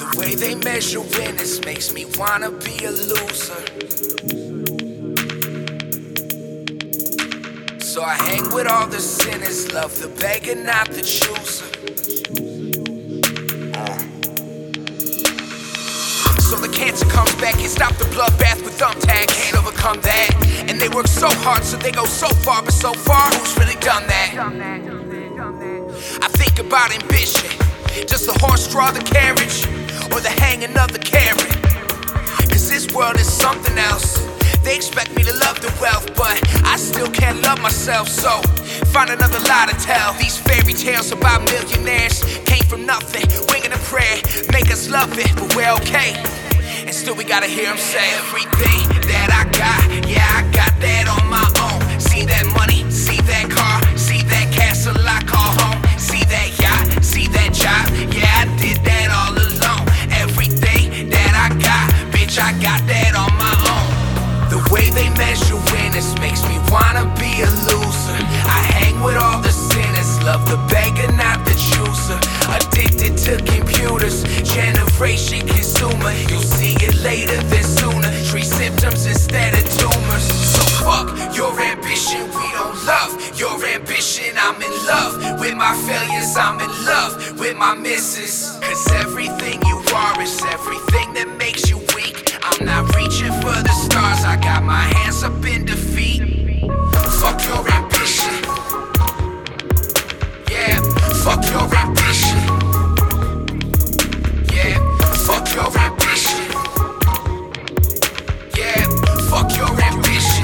way they measure winners makes me wanna be a loser. So I hang with all the sinners, love the beggar, not the chooser. So the cancer comes back, can't stop the bloodbath with thumbtack, can't overcome that. And they work so hard, so they go so far, but so far, who's really done that? I think about ambition, just the horse draw the carriage, or the hanging of the carrot. Cause this world is something else. They expect me to love the wealth, but I still can't love myself. So find another lie to tell. These fairy tales about millionaires came from nothing, winging a prayer, make us love it, but we're okay. And still we gotta hear him say, everything that I got, yeah, I got that on my own. See that money, see that car, see that castle I call home. See that yacht, see that job, yeah, I did that all alone. Everything that I got, bitch, I got that on my own. The way they measure winners makes me wanna be a loser. I hang with all the sinners, love the beggar, not the chooser. Addicted to computers, generation consumer. You'll see it later than sooner. Treat symptoms instead of tumors. So fuck your ambition, we don't love your ambition. I'm in love with my failures, I'm in love with my misses. Cause everything you are is everything that makes you weak. I'm not reaching for the stars, I got my hands up in defeat. Fuck your ambition. Yeah, fuck your ambition. Yeah, fuck your ambition. Yeah, fuck your ambition.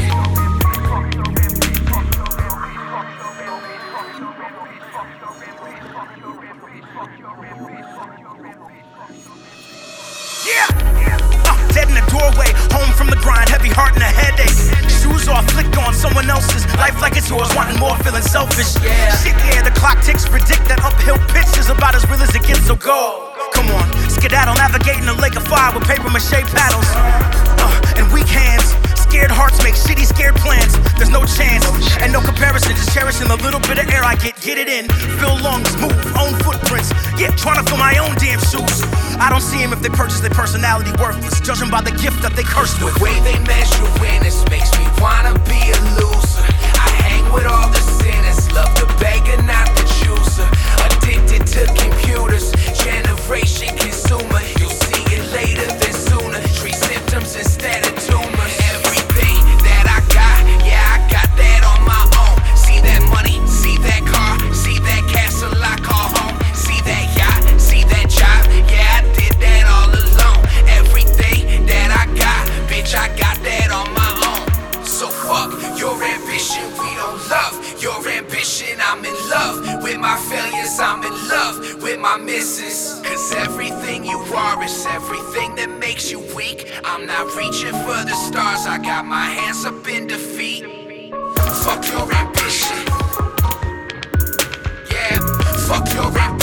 Yeah! Dead in the doorway, home from the grind, heavy heart and a headache. Shoes off, flicked on someone else's life like it's yours, wanting more, feeling selfish. Shit, yeah, the clock ticks, predict that uphill pitch is about as real as it gets, so go. Come on, skedaddle, navigating a lake of fire with paper mache paddles. And weak hands, scared hearts make shitty scared plans. There's no chance, and no comparison, just cherishing the little bit of air I get it in. Fill lungs, move, own footprints. Yeah, trying to fill my own damn shoes. I don't see them if they purchase their personality worthless, judging by the gift that they cursed with. The way they measure winners makes me wanna be a loser. I hang with all the sinners, love the beggar, not the chooser. Addicted to computers, generation consumer. You'll see it later than sooner. Treat symptoms instead of tumors. Everything that I got, yeah, I got that on my own. See that money, see that car, see that castle I call home. See that yacht, see that job, yeah, I did that all alone. Everything that I got, bitch, I got that on my own. So fuck your ambition, we don't love your ambition. I'm in love with my failures, I'm in love with my misses. Cause everything you are is everything that makes you weak. I'm not reaching for the stars, I got my hands up in defeat. Fuck your ambition. Yeah, fuck your ambition.